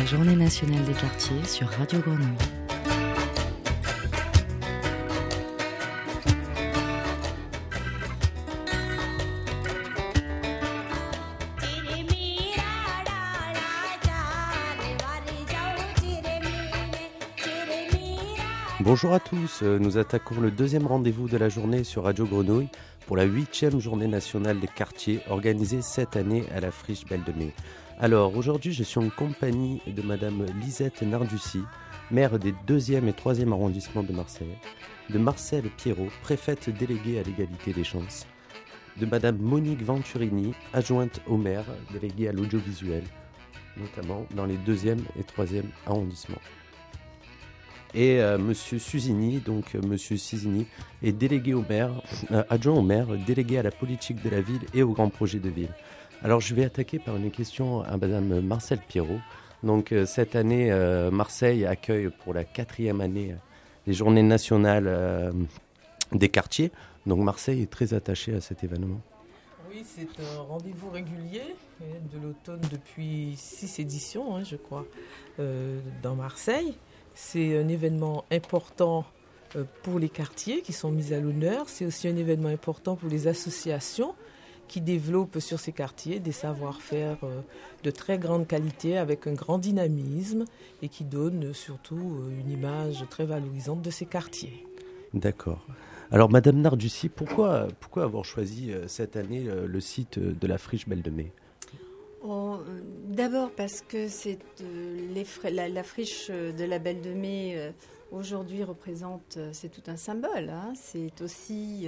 la Journée nationale des quartiers sur Radio Grenouille. Bonjour à tous, nous attaquons le deuxième rendez-vous de la journée sur Radio Grenouille pour la 8e journée nationale des quartiers organisée cette année à la Friche Belle de Mai. Alors aujourd'hui je suis en compagnie de Madame Lisette Nardussi, maire des 2e et 3e arrondissements de Marseille, de Marcel Pierrot, préfète déléguée à l'égalité des chances, de Madame Monique Venturini, adjointe au maire, déléguée à l'audiovisuel, notamment dans les 2e et 3e arrondissements. Et Monsieur Susini, donc Monsieur Susini est délégué au maire, adjoint au maire, délégué à la politique de la ville et aux grands projets de ville. Alors je vais attaquer par une question à Madame Marcel Pierrot. Donc cette année, Marseille accueille pour la 4e année les Journées nationales des quartiers. Donc Marseille est très attachée à cet événement. Oui, c'est un rendez-vous régulier de l'automne depuis 6 éditions, je crois, dans Marseille. C'est un événement important pour les quartiers qui sont mis à l'honneur. C'est aussi un événement important pour les associations qui développent sur ces quartiers des savoir-faire de très grande qualité avec un grand dynamisme et qui donnent surtout une image très valorisante de ces quartiers. D'accord. Alors Madame Nardussi, pourquoi avoir choisi cette année le site de la Friche Belle de Mai ? D'abord parce que c'est la friche de la Belle de Mai aujourd'hui représente, c'est tout un symbole. C'est aussi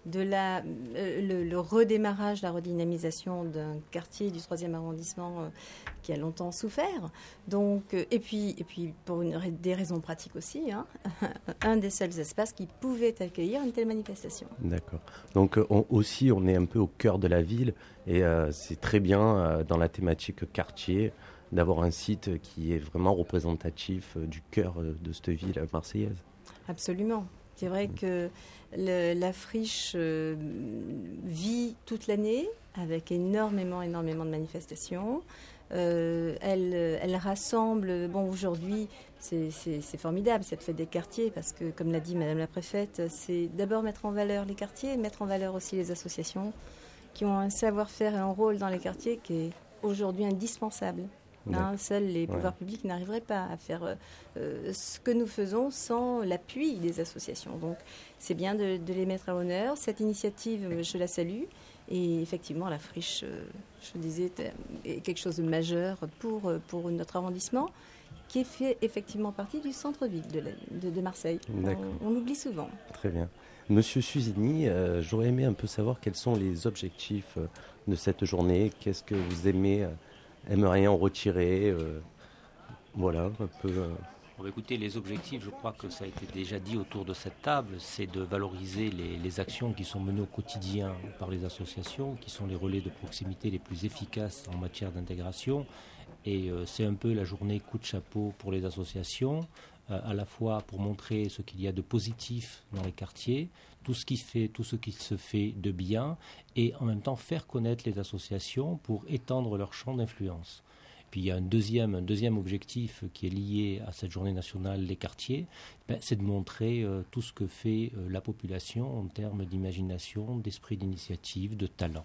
le redémarrage, la redynamisation d'un quartier du 3e arrondissement qui a longtemps souffert. Donc, et puis pour des raisons pratiques aussi, un des seuls espaces qui pouvait accueillir une telle manifestation. D'accord. Donc on est un peu au cœur de la ville et c'est très bien dans la thématique quartier d'avoir un site qui est vraiment représentatif du cœur de cette ville marseillaise. Absolument. C'est vrai que la friche vit toute l'année avec énormément de manifestations. Elle rassemble, aujourd'hui c'est formidable cette fête des quartiers parce que comme l'a dit Madame la Préfète, c'est d'abord mettre en valeur les quartiers, mettre en valeur aussi les associations qui ont un savoir-faire et un rôle dans les quartiers qui est aujourd'hui indispensable. Seuls les pouvoirs publics n'arriveraient pas à faire ce que nous faisons sans l'appui des associations. Donc c'est bien de les mettre à l'honneur. Cette initiative, je la salue. Et effectivement, la friche, je disais, est quelque chose de majeur pour notre arrondissement, qui fait effectivement partie du centre-ville de Marseille. On l'oublie souvent. Très bien. Monsieur Susini, j'aurais aimé un peu savoir quels sont les objectifs de cette journée. Qu'est-ce que vous aimeriez en retirer voilà, un peu. Écoutez, les objectifs, je crois que ça a été déjà dit autour de cette table, c'est de valoriser les actions qui sont menées au quotidien par les associations, qui sont les relais de proximité les plus efficaces en matière d'intégration. Et c'est un peu la journée coup de chapeau pour les associations, à la fois pour montrer ce qu'il y a de positif dans les quartiers, tout ce qui se fait de bien, et en même temps faire connaître les associations pour étendre leur champ d'influence. Puis il y a un deuxième objectif qui est lié à cette journée nationale des quartiers, c'est de montrer tout ce que fait la population en termes d'imagination, d'esprit d'initiative, de talent.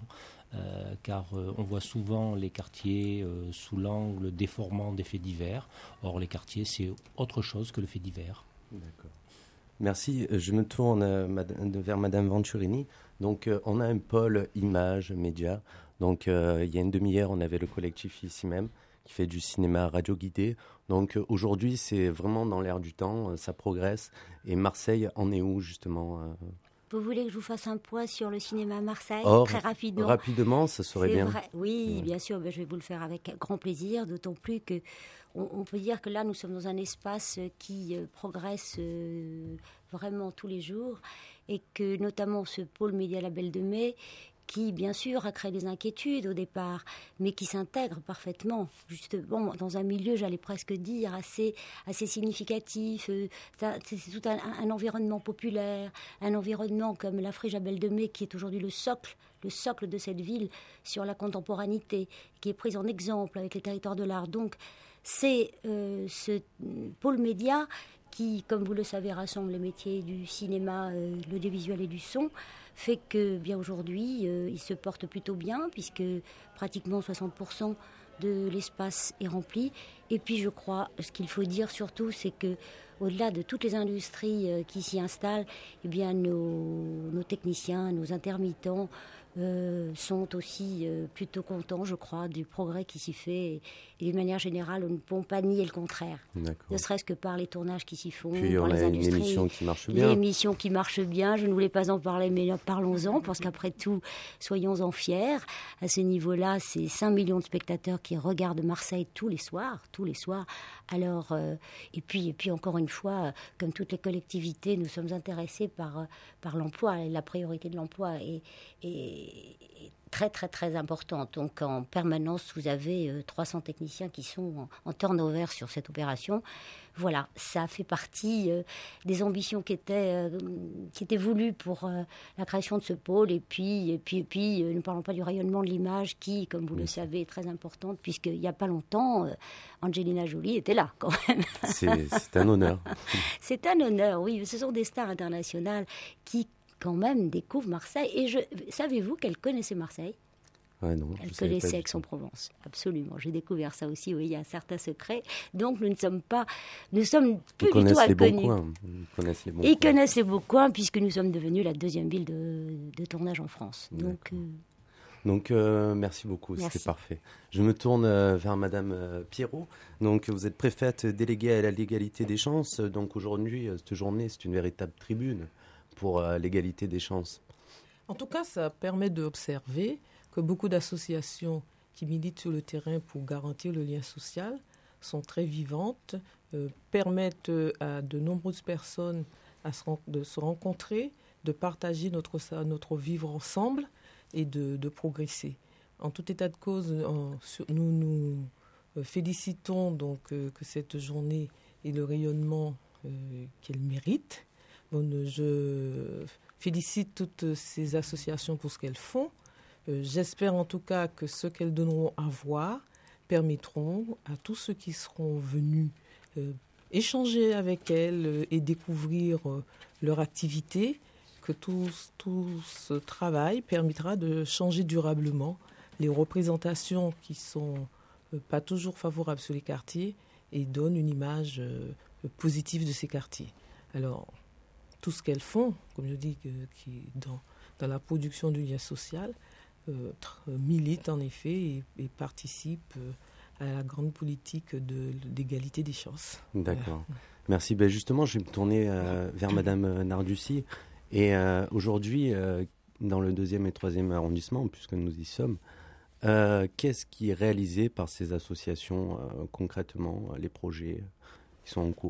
Car on voit souvent les quartiers sous l'angle déformant des faits divers. Or, les quartiers, c'est autre chose que le fait divers. D'accord. Merci. Je me tourne vers Madame Venturini. Donc, on a un pôle images, médias. Donc, il y a une demi-heure, on avait le collectif ici même qui fait du cinéma radio guidé. Donc, aujourd'hui, c'est vraiment dans l'air du temps. Ça progresse. Et Marseille en est où, justement Vous voulez que je vous fasse un point sur le cinéma à Marseille, très rapidement? Rapidement, ça serait bien. Vrai. Oui, bien sûr, je vais vous le faire avec grand plaisir, d'autant plus que on peut dire que là, nous sommes dans un espace qui progresse vraiment tous les jours et que notamment ce pôle média La Belle de Mai, qui, bien sûr, a créé des inquiétudes au départ, mais qui s'intègre parfaitement, justement, dans un milieu, j'allais presque dire, assez significatif. C'est tout un environnement populaire, un environnement comme la Friche à Belle de Mai, qui est aujourd'hui le socle de cette ville sur la contemporanité, qui est prise en exemple avec les territoires de l'art. Donc, c'est ce pôle média qui, comme vous le savez, rassemble les métiers du cinéma, l'audiovisuel et du son, fait que bien aujourd'hui, il se porte plutôt bien, puisque pratiquement 60% de l'espace est rempli. Et puis je crois, ce qu'il faut dire surtout, c'est que au-delà de toutes les industries qui s'y installent, eh bien nos techniciens, nos intermittents sont aussi plutôt contents, je crois, du progrès qui s'y fait. Et d'une manière générale, nous ne pouvons pas nier le contraire. D'accord. Ne serait-ce que par les tournages qui s'y font, Puis par on les a une industries. émission qui marche bien. L'émission qui marche bien, je ne voulais pas en parler, mais parlons-en, parce qu'après tout, soyons-en fiers. À ce niveau-là, c'est 5 millions de spectateurs qui regardent Marseille tous les soirs. Alors, et puis encore une fois, comme toutes les collectivités, nous sommes intéressés par l'emploi, et la priorité de l'emploi est très très très importante. Donc en permanence, vous avez 300 techniciens qui sont en turnover sur cette opération. Voilà, ça fait partie des ambitions qui étaient voulues pour la création de ce pôle. Et puis, ne parlons pas du rayonnement de l'image qui, comme vous le savez, est très importante, puisqu'il n'y a pas longtemps, Angelina Jolie était là quand même. C'est un honneur. C'est un honneur, oui. Ce sont des stars internationales qui quand même découvre Marseille. Et savez-vous qu'elle connaissait Marseille ? Ouais, non, elle connaissait Aix-en-Provence, absolument. J'ai découvert ça aussi, oui, il y a un certain secret. Donc nous sommes plus du tout inconnus. Ils connaissent les beaux coins, puisque nous sommes devenus la deuxième ville de tournage en France. Donc merci beaucoup, merci. C'était parfait. Je me tourne vers Madame Pierrot. Donc vous êtes préfète déléguée à l'égalité des chances. Donc aujourd'hui, cette journée, c'est une véritable tribune pour l'égalité des chances. En tout cas, ça permet d'observer que beaucoup d'associations qui militent sur le terrain pour garantir le lien social sont très vivantes, permettent à de nombreuses personnes de se rencontrer, de partager notre vivre ensemble et de progresser. En tout état de cause, nous nous félicitons donc que cette journée ait le rayonnement qu'elle mérite. Je félicite toutes ces associations pour ce qu'elles font. J'espère en tout cas que ce qu'elles donneront à voir permettront à tous ceux qui seront venus échanger avec elles et découvrir leur activité, que tout ce travail permettra de changer durablement les représentations qui sont pas toujours favorables sur les quartiers et donnent une image positive de ces quartiers. Alors, tout ce qu'elles font, comme je dis, qui dans la production du lien social, militent en effet et participent à la grande politique d'égalité des chances. D'accord. Voilà. Merci. Ben justement, je vais me tourner vers Madame Nardussi. Et aujourd'hui, dans le 2e et 3e arrondissement, puisque nous y sommes, qu'est-ce qui est réalisé par ces associations concrètement, les projets qui sont en cours ?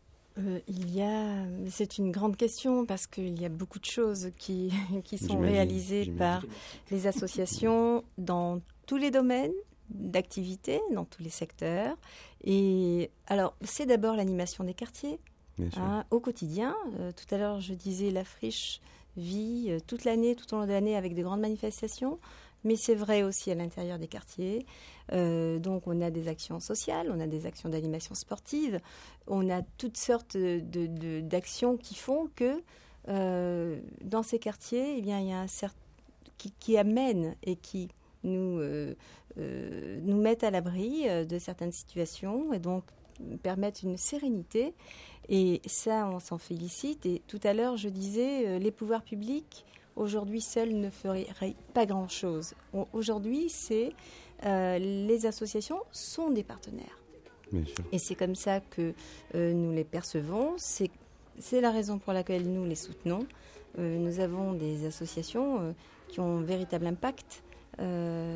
C'est une grande question parce qu'il y a beaucoup de choses qui sont réalisées par les associations dans tous les domaines d'activité, dans tous les secteurs. Et alors, c'est d'abord l'animation des quartiers au quotidien. Tout à l'heure, je disais la friche vit toute l'année, tout au long de l'année avec de grandes manifestations. Mais c'est vrai aussi à l'intérieur des quartiers. Donc, on a des actions sociales, on a des actions d'animation sportive, on a toutes sortes d'actions qui font que dans ces quartiers, eh bien, il y a un certain qui amènent et qui nous mettent à l'abri de certaines situations et donc permettent une sérénité. Et ça, on s'en félicite. Et tout à l'heure, je disais, les pouvoirs publics aujourd'hui, seuls ne feraient pas grand-chose. Aujourd'hui, les associations sont des partenaires. Bien sûr. Et c'est comme ça que nous les percevons. C'est la raison pour laquelle nous les soutenons. Nous avons des associations qui ont un véritable impact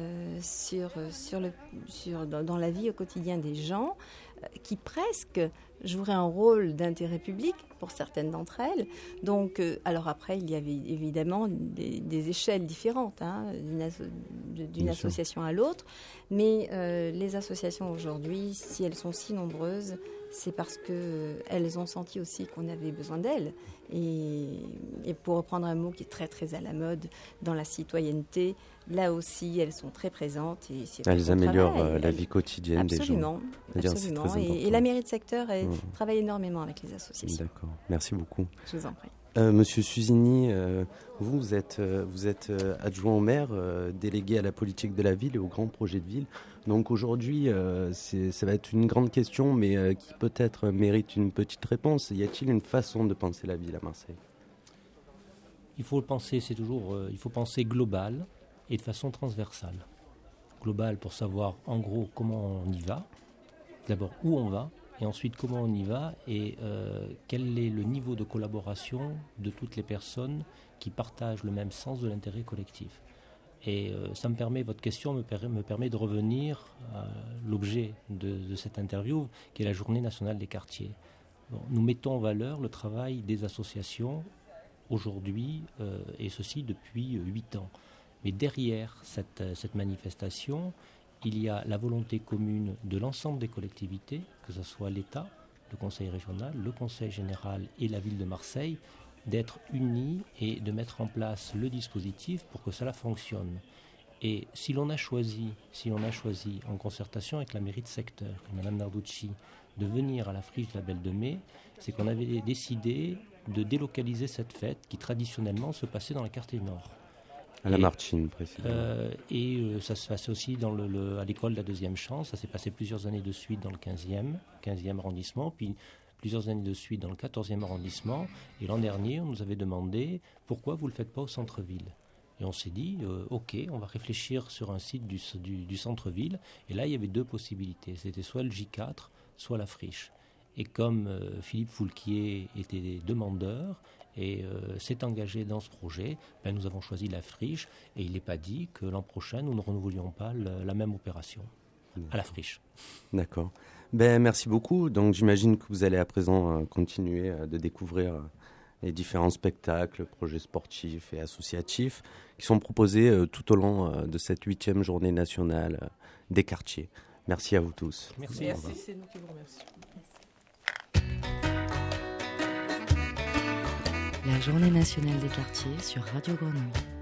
dans la vie au quotidien des gens, qui presque joueraient un rôle d'intérêt public pour certaines d'entre elles. Donc, alors après, il y avait évidemment des échelles différentes d'une association à l'autre. Mais les associations aujourd'hui, si elles sont si nombreuses, c'est parce qu'elles ont senti aussi qu'on avait besoin d'elles. Et pour reprendre un mot qui est très très à la mode dans la citoyenneté, là aussi elles sont très présentes. Et elles améliorent la vie quotidienne des gens. Absolument. Et la mairie de secteur travaille énormément avec les associations. D'accord, merci beaucoup. Je vous en prie. Monsieur Susini, vous êtes adjoint au maire, délégué à la politique de la ville et aux grands projets de ville. Donc aujourd'hui, ça va être une grande question, mais qui peut-être mérite une petite réponse. Y a-t-il une façon de penser la ville à Marseille ? Il faut penser, il faut penser global et de façon transversale. Global pour savoir en gros comment on y va, d'abord où on va, et ensuite comment on y va et quel est le niveau de collaboration de toutes les personnes qui partagent le même sens de l'intérêt collectif. Et votre question me permet de revenir à l'objet de cette interview, qui est la Journée nationale des quartiers. Bon, nous mettons en valeur le travail des associations aujourd'hui, et ceci depuis 8 ans. Mais derrière cette manifestation, il y a la volonté commune de l'ensemble des collectivités, que ce soit l'État, le Conseil régional, le Conseil général et la ville de Marseille, d'être unis et de mettre en place le dispositif pour que cela fonctionne. Et si l'on a choisi en concertation avec la mairie de secteur, et Mme Narducci, de venir à la friche de la Belle de Mai, c'est qu'on avait décidé de délocaliser cette fête qui traditionnellement se passait dans la quartier nord. À la Martine, précisément. Ça se passait aussi à l'école de la Deuxième Chance. Ça s'est passé plusieurs années de suite dans le 15e arrondissement, puis plusieurs années de suite dans le 14e arrondissement. Et l'an dernier, on nous avait demandé pourquoi vous ne le faites pas au centre-ville. Et on s'est dit, ok, on va réfléchir sur un site du centre-ville. Et là, il y avait 2 possibilités. C'était soit le J4, soit la friche. Et comme Philippe Foulquier était demandeur et s'est engagé dans ce projet, nous avons choisi la friche. Et il n'est pas dit que l'an prochain, nous ne renouvellions pas la même opération à la friche. D'accord. Merci beaucoup. Donc j'imagine que vous allez à présent continuer de découvrir les différents spectacles, projets sportifs et associatifs qui sont proposés tout au long de cette 8e journée nationale des quartiers. Merci à vous tous. Merci, c'est nous qui vous remercions. La journée nationale des quartiers sur Radio Grenouille.